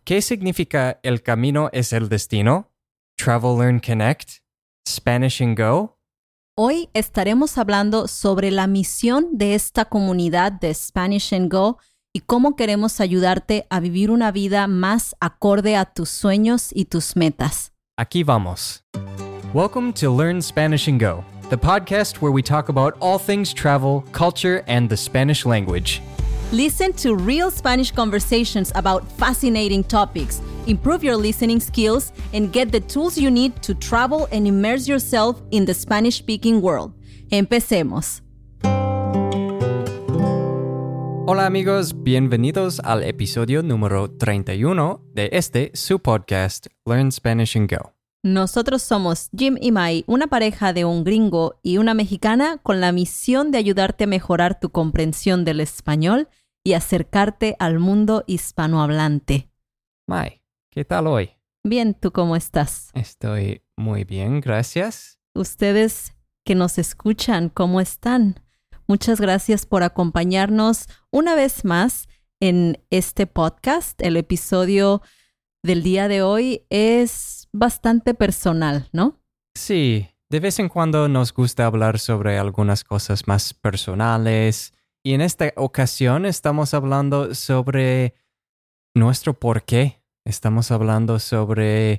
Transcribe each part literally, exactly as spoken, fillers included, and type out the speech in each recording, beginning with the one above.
¿qué significa el camino es el destino? Travel, Learn, Connect? Spanish and Go? Hoy estaremos hablando sobre la misión de esta comunidad de Spanish and Go y cómo queremos ayudarte a vivir una vida más acorde a tus sueños y tus metas. Aquí vamos. Welcome to Learn Spanish and Go, the podcast where we talk about all things travel, culture, and the Spanish language. Listen to real Spanish conversations about fascinating topics, improve your listening skills, and get the tools you need to travel and immerse yourself in the Spanish-speaking world. Empecemos. Hola amigos, bienvenidos al episodio número treinta y uno de este, su podcast, Learn Spanish and Go. Nosotros somos Jim y Mai, una pareja de un gringo y una mexicana con la misión de ayudarte a mejorar tu comprensión del español y acercarte al mundo hispanohablante. Mai, ¿qué tal hoy? Bien, ¿tú cómo estás? Estoy muy bien, gracias. Ustedes que nos escuchan, ¿cómo están? Muchas gracias por acompañarnos una vez más en este podcast. El episodio del día de hoy es bastante personal, ¿no? Sí, de vez en cuando nos gusta hablar sobre algunas cosas más personales y en esta ocasión estamos hablando sobre nuestro porqué. Estamos hablando sobre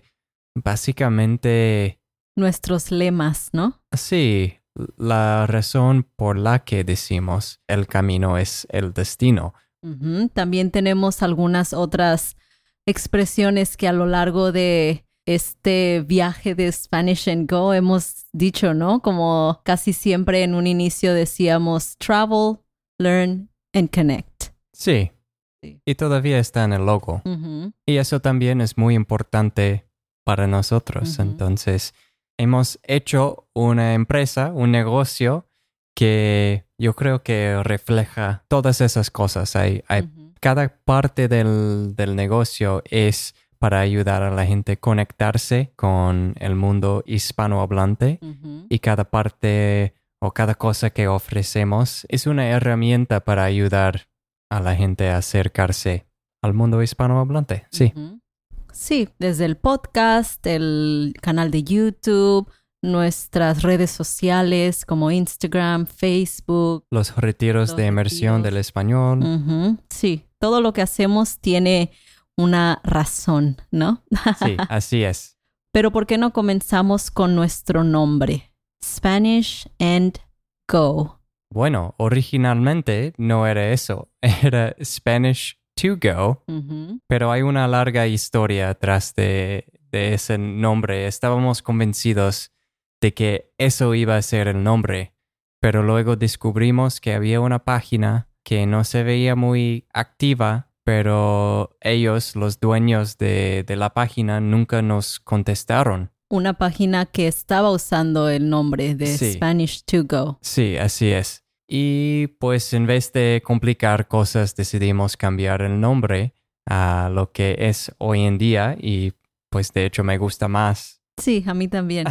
básicamente... nuestros lemas, ¿no? Sí, la razón por la que decimos el camino es el destino. Uh-huh. También tenemos algunas otras expresiones que a lo largo de este viaje de Spanish and Go hemos dicho, ¿no? Como casi siempre en un inicio decíamos travel, learn and connect. Sí, sí. Y todavía está en el logo. Uh-huh. Y eso también es muy importante para nosotros. Uh-huh. Entonces, hemos hecho una empresa, un negocio que yo creo que refleja todas esas cosas. Hay, hay, uh-huh. Cada parte del, del negocio es para ayudar a la gente a conectarse con el mundo hispanohablante. Uh-huh. Y cada parte o cada cosa que ofrecemos es una herramienta para ayudar a la gente a acercarse al mundo hispanohablante. Sí. Uh-huh. Sí, desde el podcast, el canal de YouTube, nuestras redes sociales como Instagram, Facebook. Los retiros los de inmersión retiros. del español. Uh-huh. Sí, todo lo que hacemos tiene una razón, ¿no? Sí, así es. Pero ¿por qué no comenzamos con nuestro nombre? Spanish and Go. Bueno, originalmente no era eso. Era Spanish to Go, uh-huh. pero hay una larga historia atrás de, de ese nombre. Estábamos convencidos de que eso iba a ser el nombre, pero luego descubrimos que había una página que no se veía muy activa, pero ellos, los dueños de, de la página, nunca nos contestaron. Una página que estaba usando el nombre de Sí. Spanish to Go. Sí, así es. Y pues en vez de complicar cosas decidimos cambiar el nombre a lo que es hoy en día y pues de hecho me gusta más. Sí, a mí también.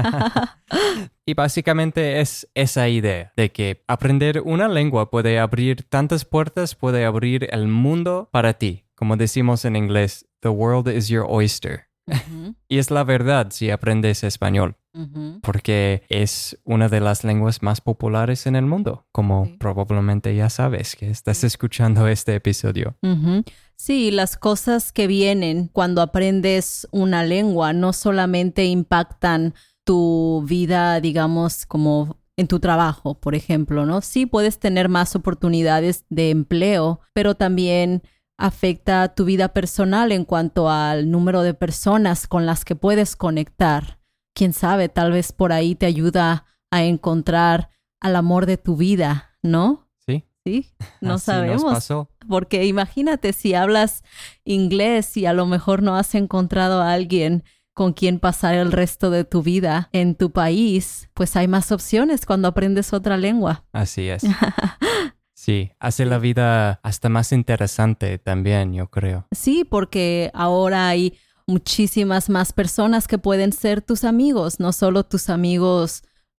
Y básicamente es esa idea de que aprender una lengua puede abrir tantas puertas, puede abrir el mundo para ti. Como decimos en inglés, the world is your oyster. Uh-huh. Y es la verdad si aprendes español. Uh-huh. Porque es una de las lenguas más populares en el mundo, como sí. probablemente ya sabes que estás escuchando este episodio. Uh-huh. Sí, las cosas que vienen cuando aprendes una lengua no solamente impactan tu vida, digamos, como en tu trabajo, por ejemplo, ¿no? Sí puedes tener más oportunidades de empleo, pero también afecta tu vida personal en cuanto al número de personas con las que puedes conectar. Quién sabe, tal vez por ahí te ayuda a encontrar al amor de tu vida, ¿no? Sí. Sí, no Así sabemos. nos pasó. Porque imagínate si hablas inglés y a lo mejor no has encontrado a alguien con quien pasar el resto de tu vida en tu país, pues hay más opciones cuando aprendes otra lengua. Así es. Sí, hace la vida hasta más interesante también, yo creo. Sí, porque ahora hay muchísimas más personas que pueden ser tus amigos, no solo tus amigos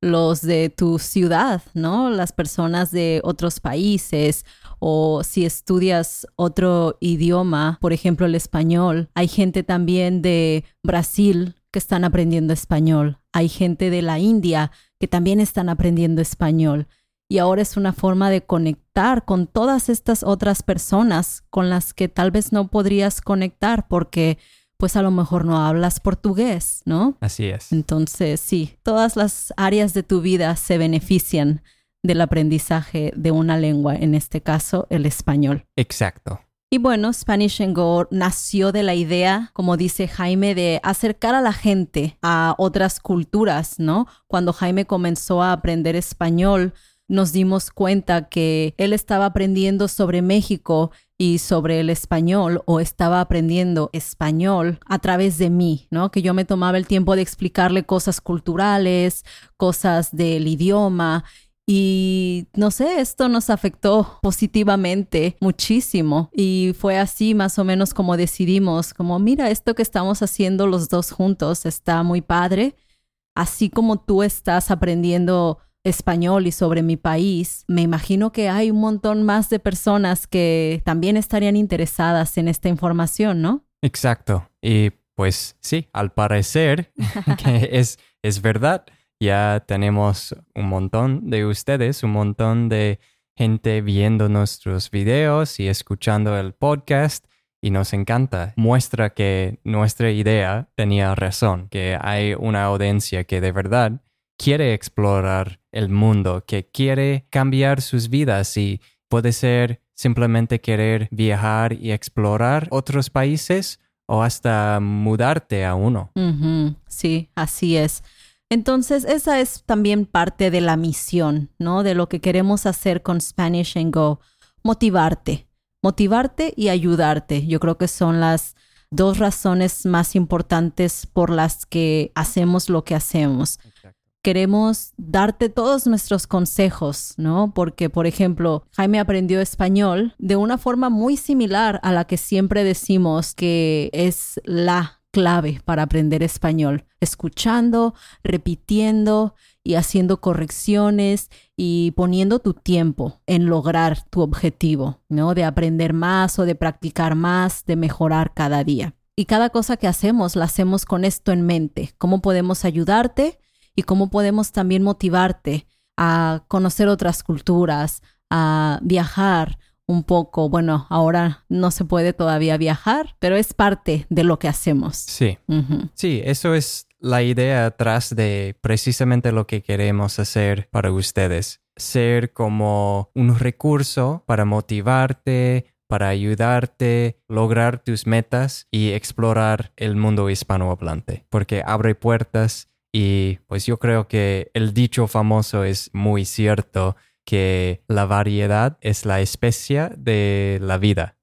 los de tu ciudad, ¿no? Las personas de otros países, o si estudias otro idioma, por ejemplo el español, hay gente también de Brasil que están aprendiendo español, hay gente de la India que también están aprendiendo español. Y ahora es una forma de conectar con todas estas otras personas con las que tal vez no podrías conectar porque pues a lo mejor no hablas portugués, ¿no? Así es. Entonces, sí, todas las áreas de tu vida se benefician del aprendizaje de una lengua, en este caso, el español. Exacto. Y bueno, Spanish and Go nació de la idea, como dice Jaime, de acercar a la gente a otras culturas, ¿no? Cuando Jaime comenzó a aprender español, nos dimos cuenta que él estaba aprendiendo sobre México y sobre el español, o estaba aprendiendo español a través de mí, ¿no? Que yo me tomaba el tiempo de explicarle cosas culturales, cosas del idioma. Y no sé, esto nos afectó positivamente muchísimo. Y fue así más o menos como decidimos, como mira, esto que estamos haciendo los dos juntos está muy padre. Así como tú estás aprendiendo español y sobre mi país, me imagino que hay un montón más de personas que también estarían interesadas en esta información, ¿no? Exacto. Y pues sí, al parecer que es, es verdad. Ya tenemos un montón de ustedes, un montón de gente viendo nuestros videos y escuchando el podcast y nos encanta. Muestra que nuestra idea tenía razón, que hay una audiencia que de verdad quiere explorar el mundo, que quiere cambiar sus vidas y puede ser simplemente querer viajar y explorar otros países o hasta mudarte a uno. Uh-huh. Sí, así es. Entonces, esa es también parte de la misión, ¿no? De lo que queremos hacer con Spanish and Go. Motivarte. Motivarte y ayudarte. Yo creo que son las dos razones más importantes por las que hacemos lo que hacemos. Exacto. Queremos darte todos nuestros consejos, ¿no? Porque, por ejemplo, Jaime aprendió español de una forma muy similar a la que siempre decimos que es la clave para aprender español, escuchando, repitiendo y haciendo correcciones y poniendo tu tiempo en lograr tu objetivo, ¿no? De aprender más o de practicar más, de mejorar cada día. Y cada cosa que hacemos la hacemos con esto en mente, cómo podemos ayudarte y cómo podemos también motivarte a conocer otras culturas, a viajar un poco. Bueno, ahora no se puede todavía viajar, pero es parte de lo que hacemos. Sí, uh-huh. Sí, eso es la idea atrás de precisamente lo que queremos hacer para ustedes. Ser como un recurso para motivarte, para ayudarte, lograr tus metas y explorar el mundo hispanohablante, porque abre puertas y pues yo creo que el dicho famoso es muy cierto, que la variedad es la especia de la vida.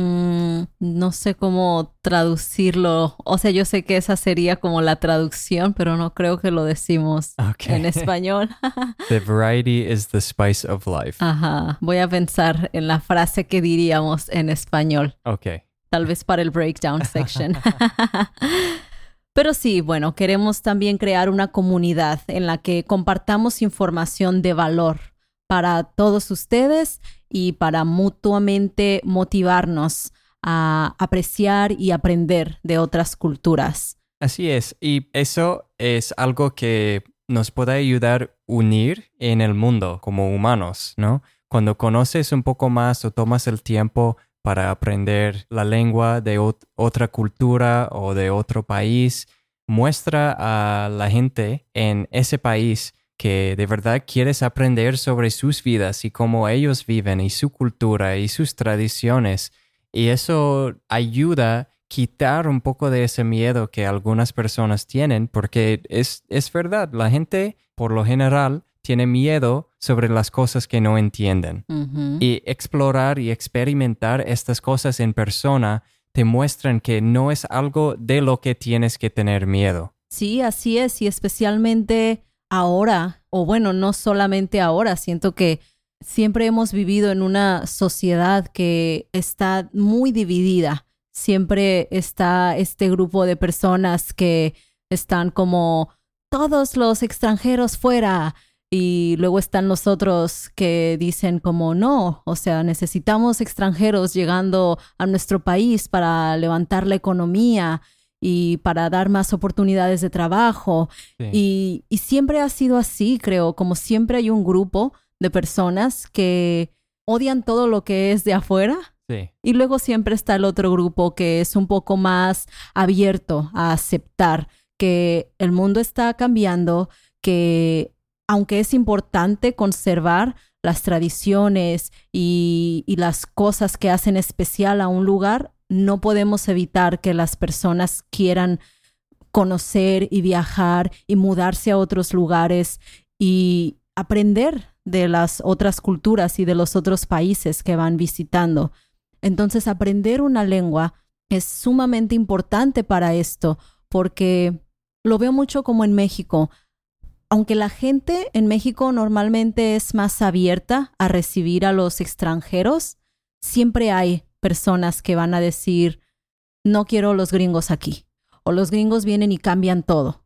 Mm, no sé cómo traducirlo. O sea, yo sé que esa sería como la traducción, pero no creo que lo decimos okay. en español. The variety is the spice of life. Ajá. Voy a pensar en la frase que diríamos en español. Ok. Tal vez para el breakdown section. Pero sí, bueno, queremos también crear una comunidad en la que compartamos información de valor para todos ustedes y para mutuamente motivarnos a apreciar y aprender de otras culturas. Así es, y eso es algo que nos puede ayudar a unir en el mundo como humanos, ¿no? Cuando conoces un poco más o tomas el tiempo para aprender la lengua de ot- otra cultura o de otro país, muestra a la gente en ese país que de verdad quieres aprender sobre sus vidas y cómo ellos viven y su cultura y sus tradiciones. Y eso ayuda a quitar un poco de ese miedo que algunas personas tienen, porque es, es verdad, la gente por lo general tiene miedo sobre las cosas que no entienden. Uh-huh. Y explorar y experimentar estas cosas en persona te muestran que no es algo de lo que tienes que tener miedo. Sí, así es, y especialmente ahora, o bueno, no solamente ahora, siento que siempre hemos vivido en una sociedad que está muy dividida. Siempre está este grupo de personas que están como todos los extranjeros fuera. Y luego están los otros que dicen como no, o sea, necesitamos extranjeros llegando a nuestro país para levantar la economía y para dar más oportunidades de trabajo. Sí. Y, y siempre ha sido así, creo, como siempre hay un grupo de personas que odian todo lo que es de afuera. Sí. Y luego siempre está el otro grupo que es un poco más abierto a aceptar que el mundo está cambiando, que aunque es importante conservar las tradiciones y, y las cosas que hacen especial a un lugar, no podemos evitar que las personas quieran conocer y viajar y mudarse a otros lugares y aprender de las otras culturas y de los otros países que van visitando. Entonces, aprender una lengua es sumamente importante para esto, porque lo veo mucho como en México. Aunque la gente en México normalmente es más abierta a recibir a los extranjeros, siempre hay personas que van a decir, no quiero los gringos aquí, o los gringos vienen y cambian todo.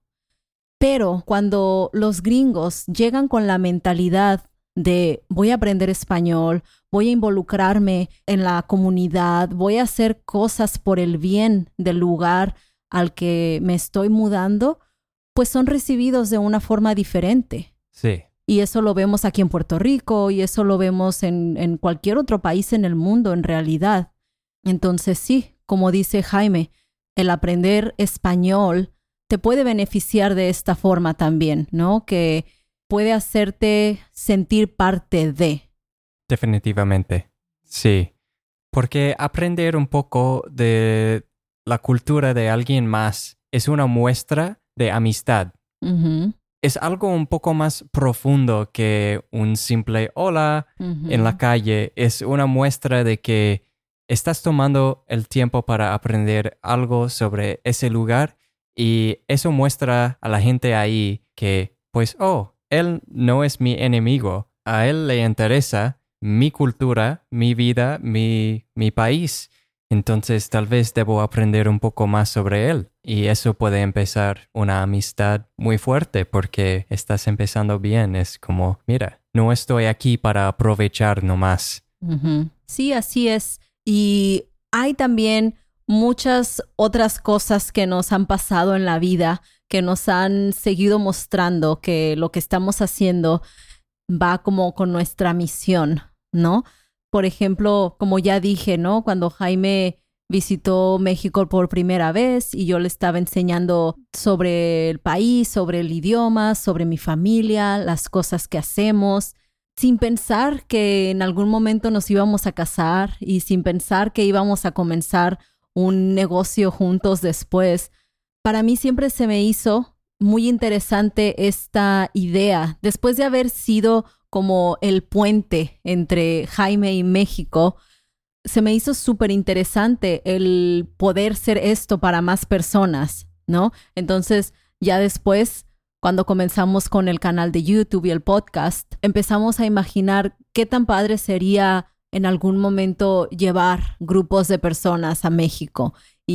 Pero cuando los gringos llegan con la mentalidad de voy a aprender español, voy a involucrarme en la comunidad, voy a hacer cosas por el bien del lugar al que me estoy mudando, pues son recibidos de una forma diferente. Sí. Y eso lo vemos aquí en Puerto Rico y eso lo vemos en, en cualquier otro país en el mundo, en realidad. Entonces sí, como dice Jaime, el aprender español te puede beneficiar de esta forma también, ¿no? Que puede hacerte sentir parte de. Definitivamente, sí. Porque aprender un poco de la cultura de alguien más es una muestra de amistad. Uh-huh. Es algo un poco más profundo que un simple hola uh-huh. en la calle. Es una muestra de que estás tomando el tiempo para aprender algo sobre ese lugar y eso muestra a la gente ahí que, pues, oh, él no es mi enemigo. A él le interesa mi cultura, mi vida, mi, mi país. Entonces tal vez debo aprender un poco más sobre él. Y eso puede empezar una amistad muy fuerte porque estás empezando bien. Es como, mira, no estoy aquí para aprovechar nomás. Uh-huh. Sí, así es. Y hay también muchas otras cosas que nos han pasado en la vida, que nos han seguido mostrando que lo que estamos haciendo va como con nuestra misión, ¿no? Por ejemplo, como ya dije, ¿no? Cuando Jaime visitó México por primera vez y yo le estaba enseñando sobre el país, sobre el idioma, sobre mi familia, las cosas que hacemos, sin pensar que en algún momento nos íbamos a casar y sin pensar que íbamos a comenzar un negocio juntos después. Para mí siempre se me hizo muy interesante esta idea, después de haber sido como el puente entre Jaime y México, se me hizo súper interesante el poder ser esto para más personas, ¿no? Entonces, ya después, cuando comenzamos con el canal de YouTube y el podcast, empezamos a imaginar qué tan padre sería en algún momento llevar grupos de personas a México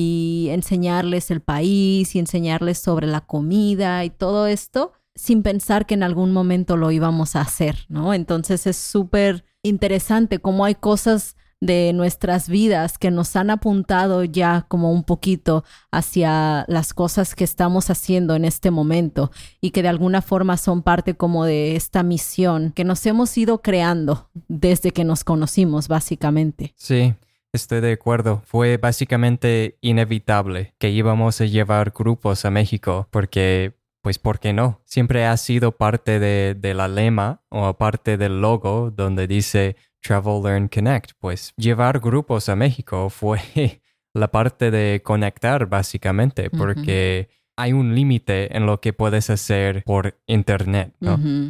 y enseñarles el país y enseñarles sobre la comida y todo esto, sin pensar que en algún momento lo íbamos a hacer, ¿no? Entonces es súper interesante cómo hay cosas de nuestras vidas que nos han apuntado ya como un poquito hacia las cosas que estamos haciendo en este momento y que de alguna forma son parte como de esta misión que nos hemos ido creando desde que nos conocimos, básicamente. Sí, estoy de acuerdo. Fue básicamente inevitable que íbamos a llevar grupos a México porque... Pues, ¿por qué no? Siempre ha sido parte de, de la lema o parte del logo donde dice Travel, Learn, Connect. Pues, llevar grupos a México fue la parte de conectar, básicamente, porque uh-huh. hay un límite en lo que puedes hacer por internet, ¿no? Uh-huh.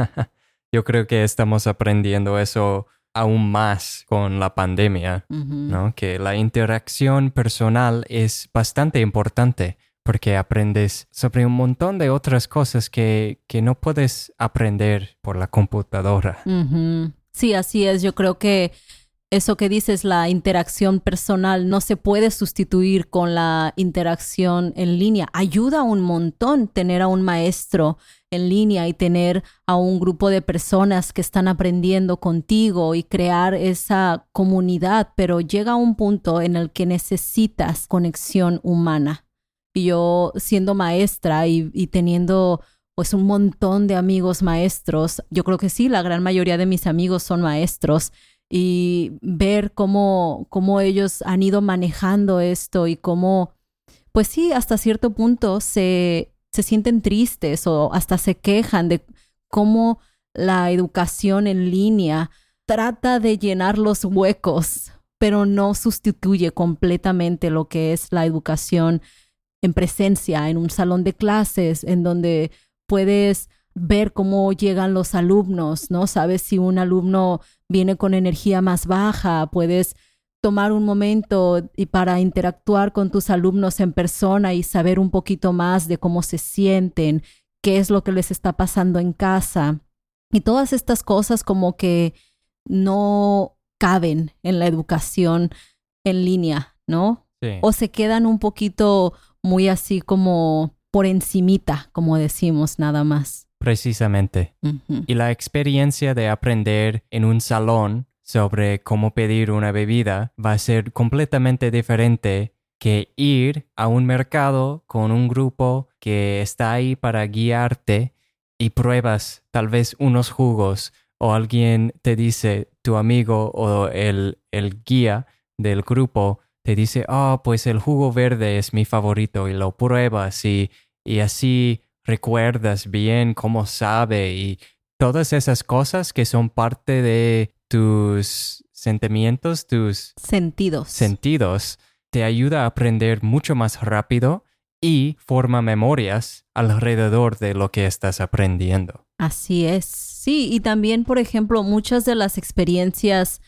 Yo creo que estamos aprendiendo eso aún más con la pandemia, uh-huh. ¿no? Que la interacción personal es bastante importante. Porque aprendes sobre un montón de otras cosas que, que no puedes aprender por la computadora. Uh-huh. Sí, así es. Yo creo que eso que dices, la interacción personal no se puede sustituir con la interacción en línea. Ayuda un montón tener a un maestro en línea y tener a un grupo de personas que están aprendiendo contigo y crear esa comunidad, pero llega un punto en el que necesitas conexión humana. Y yo, siendo maestra y, y teniendo pues un montón de amigos maestros, yo creo que sí, la gran mayoría de mis amigos son maestros, y ver cómo, cómo ellos han ido manejando esto y cómo, pues sí, hasta cierto punto se, se sienten tristes o hasta se quejan de cómo la educación en línea trata de llenar los huecos, pero no sustituye completamente lo que es la educación en presencia, en un salón de clases, en donde puedes ver cómo llegan los alumnos, ¿no? Sabes si un alumno viene con energía más baja, puedes tomar un momento y para interactuar con tus alumnos en persona y saber un poquito más de cómo se sienten, qué es lo que les está pasando en casa. Y todas estas cosas como que no caben en la educación en línea, ¿no? Sí. O se quedan un poquito muy así como por encimita, como decimos, nada más. Precisamente. Uh-huh. Y la experiencia de aprender en un salón sobre cómo pedir una bebida va a ser completamente diferente que ir a un mercado con un grupo que está ahí para guiarte y pruebas tal vez unos jugos o alguien te dice, tu amigo o el, el guía del grupo te dice, oh, pues el jugo verde es mi favorito y lo pruebas y, y así recuerdas bien cómo sabe y todas esas cosas que son parte de tus sentimientos, tus sentidos. sentidos, te ayuda a aprender mucho más rápido y forma memorias alrededor de lo que estás aprendiendo. Así es. Sí, y también, por ejemplo, muchas de las experiencias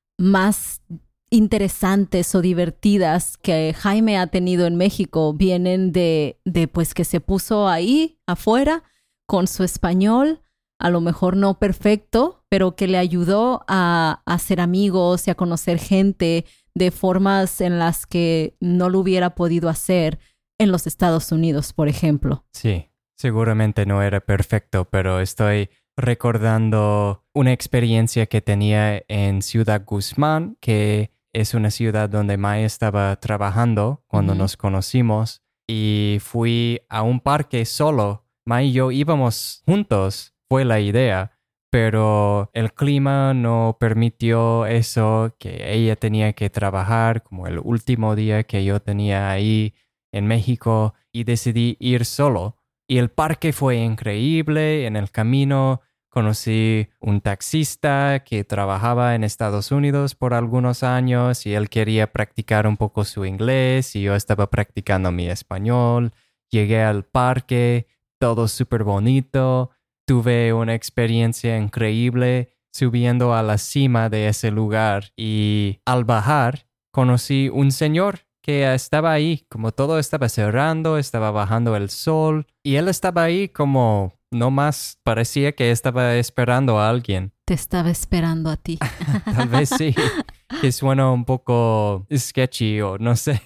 más interesantes o divertidas que Jaime ha tenido en México vienen de, de pues que se puso ahí afuera con su español, a lo mejor no perfecto, pero que le ayudó a, a hacer amigos y a conocer gente de formas en las que no lo hubiera podido hacer en los Estados Unidos, por ejemplo. Sí, seguramente no era perfecto, pero estoy recordando una experiencia que tenía en Ciudad Guzmán, que es una ciudad donde Mai estaba trabajando cuando uh-huh. nos conocimos, y fui a un parque solo. Mai y yo íbamos juntos, fue la idea, pero el clima no permitió eso, que ella tenía que trabajar como el último día que yo tenía ahí en México, y decidí ir solo. Y el parque fue increíble. En el camino conocí un taxista que trabajaba en Estados Unidos por algunos años y él quería practicar un poco su inglés y yo estaba practicando mi español. Llegué al parque, todo súper bonito. Tuve una experiencia increíble subiendo a la cima de ese lugar y al bajar conocí un señor que estaba ahí, como todo estaba cerrando, estaba bajando el sol y él estaba ahí como no más, parecía que estaba esperando a alguien. Te estaba esperando a ti. Tal vez sí, que suena un poco sketchy o no sé.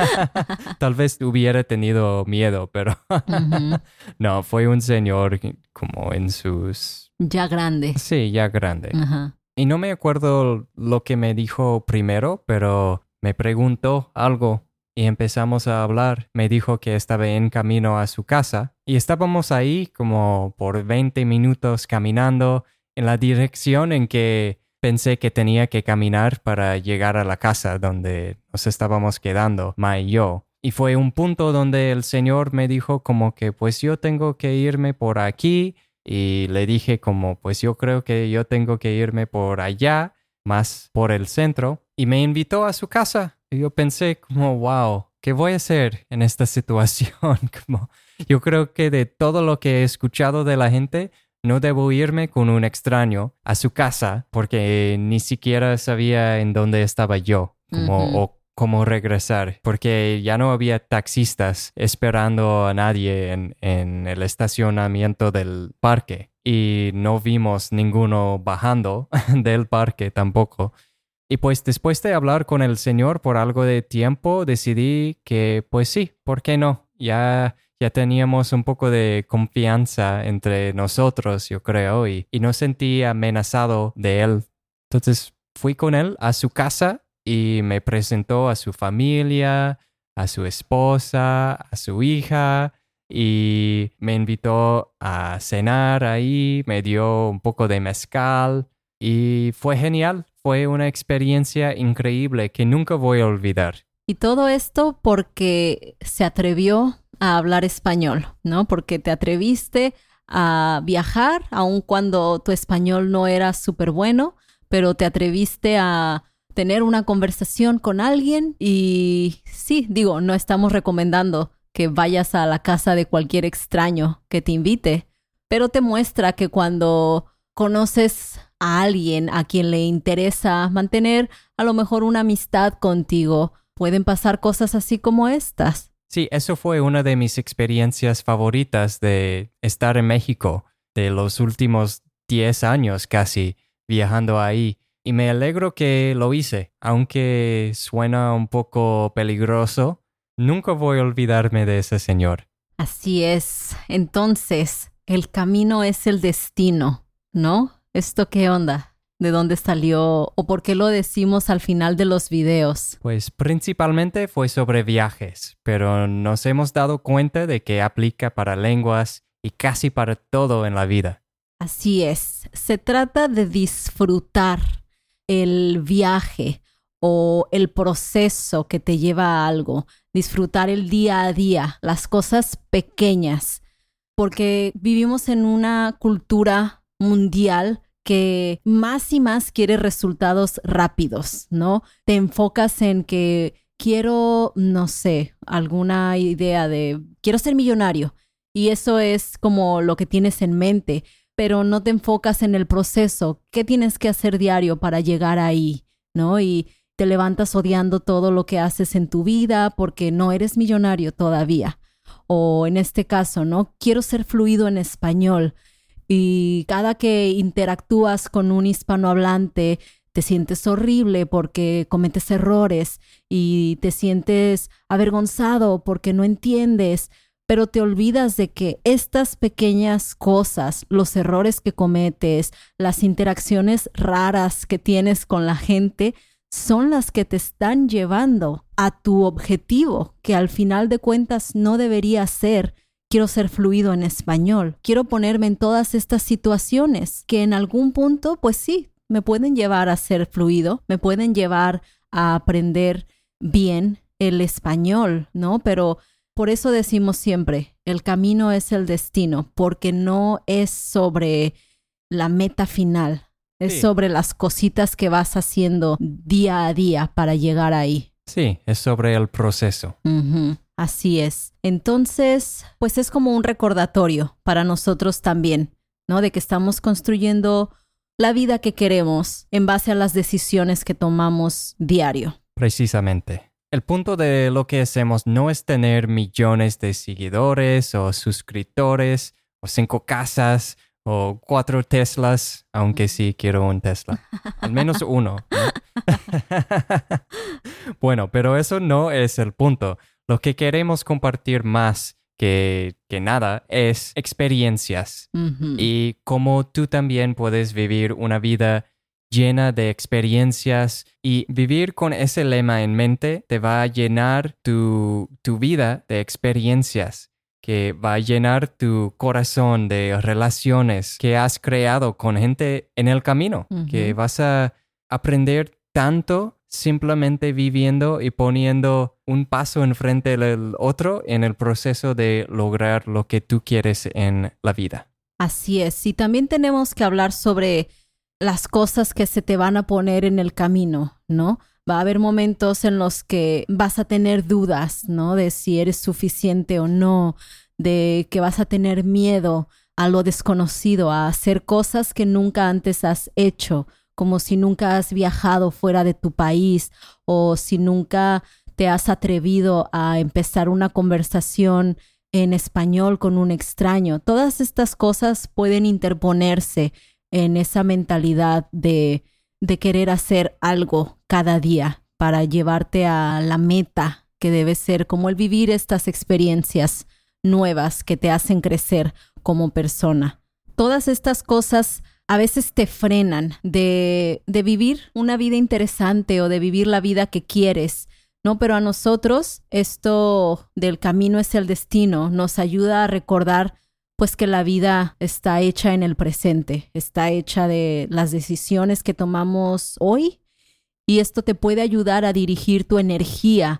Tal vez hubiera tenido miedo, pero uh-huh. no, fue un señor como en sus... Ya grande. Sí, ya grande. Uh-huh. Y no me acuerdo lo que me dijo primero, pero me preguntó algo y empezamos a hablar. Me dijo que estaba en camino a su casa y estábamos ahí como por veinte minutos caminando en la dirección en que pensé que tenía que caminar para llegar a la casa donde nos estábamos quedando, Ma y yo. Y fue un punto donde el señor me dijo como que pues yo tengo que irme por aquí y le dije como pues yo creo que yo tengo que irme por allá, más por el centro, y me invitó a su casa. Y yo pensé como wow, ¿qué voy a hacer en esta situación? Como, yo creo que de todo lo que he escuchado de la gente, no debo irme con un extraño a su casa porque ni siquiera sabía en dónde estaba yo como, uh-huh. o cómo regresar, porque ya no había taxistas esperando a nadie en, en el estacionamiento del parque y no vimos ninguno bajando del parque tampoco. Y pues después de hablar con el Señor por algo de tiempo, decidí que pues sí, ¿por qué no? Ya, ya teníamos un poco de confianza entre nosotros, yo creo, y, y no sentí amenazado de él. Entonces fui con él a su casa y me presentó a su familia, a su esposa, a su hija, y me invitó a cenar ahí, me dio un poco de mezcal y fue genial. Fue una experiencia increíble que nunca voy a olvidar. Y todo esto porque se atrevió a hablar español, ¿no? Porque te atreviste a viajar, aun cuando tu español no era súper bueno, pero te atreviste a tener una conversación con alguien y sí, digo, no estamos recomendando que vayas a la casa de cualquier extraño que te invite, pero te muestra que cuando conoces a alguien a quien le interesa mantener a lo mejor una amistad contigo, pueden pasar cosas así como estas. Sí, eso fue una de mis experiencias favoritas de estar en México, de los últimos diez años casi, viajando ahí. Y me alegro que lo hice, aunque suena un poco peligroso. Nunca voy a olvidarme de ese señor. Así es. Entonces, el camino es el destino, ¿no? ¿Esto qué onda? ¿De dónde salió? ¿O por qué lo decimos al final de los videos? Pues principalmente fue sobre viajes, pero nos hemos dado cuenta de que aplica para lenguas y casi para todo en la vida. Así es. Se trata de disfrutar el viaje o el proceso que te lleva a algo. Disfrutar el día a día, las cosas pequeñas. Porque vivimos en una cultura mundial que más y más quiere resultados rápidos, ¿no? Te enfocas en que quiero, no sé, alguna idea de quiero ser millonario y eso es como lo que tienes en mente, pero no te enfocas en el proceso. ¿Qué tienes que hacer diario para llegar ahí, ¿no? Y te levantas odiando todo lo que haces en tu vida porque no eres millonario todavía. O en este caso, ¿no? Quiero ser fluido en español. Y cada que interactúas con un hispanohablante, te sientes horrible porque cometes errores y te sientes avergonzado porque no entiendes, pero te olvidas de que estas pequeñas cosas, los errores que cometes, las interacciones raras que tienes con la gente, son las que te están llevando a tu objetivo, que al final de cuentas no debería ser quiero ser fluido en español, quiero ponerme en todas estas situaciones que en algún punto, pues sí, me pueden llevar a ser fluido, me pueden llevar a aprender bien el español, ¿no? Pero por eso decimos siempre, el camino es el destino, porque no es sobre la meta final, es sí. sobre las cositas que vas haciendo día a día para llegar ahí. Sí, es sobre el proceso. Uh-huh. Así es. Entonces, pues es como un recordatorio para nosotros también, ¿no? De que estamos construyendo la vida que queremos en base a las decisiones que tomamos diario. Precisamente. El punto de lo que hacemos no es tener millones de seguidores o suscriptores o cinco casas o cuatro Teslas, aunque sí quiero un Tesla. Al menos uno, ¿no? Bueno, pero eso no es el punto. Lo que queremos compartir más que, que nada es experiencias. Uh-huh. Y cómo tú también puedes vivir una vida llena de experiencias y vivir con ese lema en mente te va a llenar tu, tu vida de experiencias, que va a llenar tu corazón de relaciones que has creado con gente en el camino, uh-huh. que vas a aprender tanto simplemente viviendo y poniendo un paso enfrente del otro en el proceso de lograr lo que tú quieres en la vida. Así es. Y también tenemos que hablar sobre las cosas que se te van a poner en el camino, ¿no? Va a haber momentos en los que vas a tener dudas, ¿no? De si eres suficiente o no, de que vas a tener miedo a lo desconocido, a hacer cosas que nunca antes has hecho, como si nunca has viajado fuera de tu país o si nunca te has atrevido a empezar una conversación en español con un extraño. Todas estas cosas pueden interponerse en esa mentalidad de, de querer hacer algo cada día para llevarte a la meta que debe ser como el vivir estas experiencias nuevas que te hacen crecer como persona. Todas estas cosas a veces te frenan de, de vivir una vida interesante o de vivir la vida que quieres, ¿no? Pero a nosotros esto del camino es el destino nos ayuda a recordar pues que la vida está hecha en el presente, está hecha de las decisiones que tomamos hoy y esto te puede ayudar a dirigir tu energía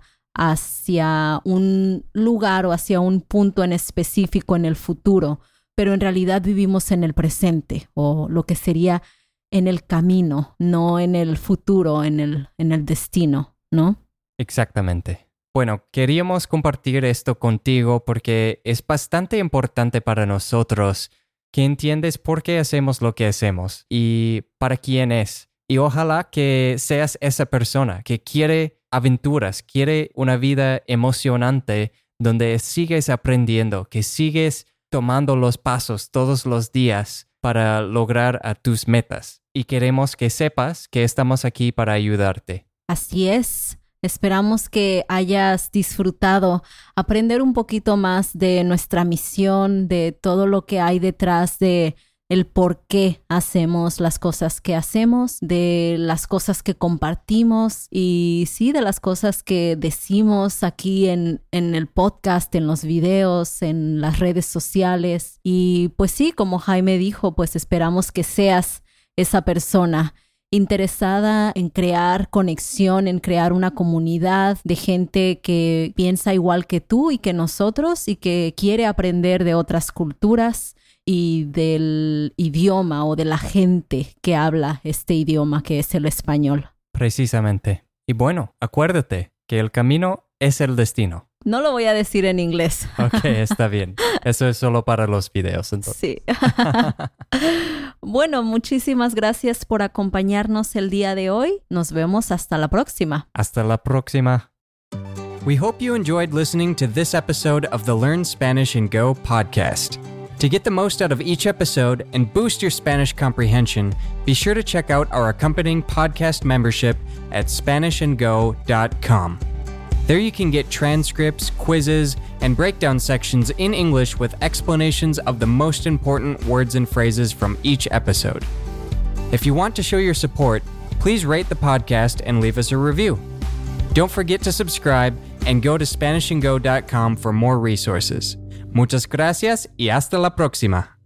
hacia un lugar o hacia un punto en específico en el futuro, pero en realidad vivimos en el presente o lo que sería en el camino, no en el futuro, en el, en el destino, ¿no? Exactamente. Bueno, queríamos compartir esto contigo porque es bastante importante para nosotros que entiendes por qué hacemos lo que hacemos y para quién es. Y ojalá que seas esa persona que quiere aventuras, quiere una vida emocionante donde sigues aprendiendo, que sigues tomando los pasos todos los días para lograr a tus metas. Y queremos que sepas que estamos aquí para ayudarte. Así es. Esperamos que hayas disfrutado aprender un poquito más de nuestra misión, de todo lo que hay detrás de el por qué hacemos las cosas que hacemos, de las cosas que compartimos y sí, de las cosas que decimos aquí en, en el podcast, en los videos, en las redes sociales. Y pues sí, como Jaime dijo, pues esperamos que seas esa persona interesada en crear conexión, en crear una comunidad de gente que piensa igual que tú y que nosotros y que quiere aprender de otras culturas y del idioma o de la gente que habla este idioma que es el español. Precisamente. Y bueno, acuérdate que el camino es el destino. No lo voy a decir en inglés. Ok, está bien. Eso es solo para los videos, entonces. Sí. Bueno, muchísimas gracias por acompañarnos el día de hoy. Nos vemos hasta la próxima. Hasta la próxima. We hope you enjoyed listening to this episode of the Learn Spanish and Go podcast. To get the most out of each episode and boost your Spanish comprehension, be sure to check out our accompanying podcast membership at spanish and go dot com. There you can get transcripts, quizzes, and breakdown sections in English with explanations of the most important words and phrases from each episode. If you want to show your support, please rate the podcast and leave us a review. Don't forget to subscribe and go to spanish and go dot com for more resources. Muchas gracias y hasta la próxima.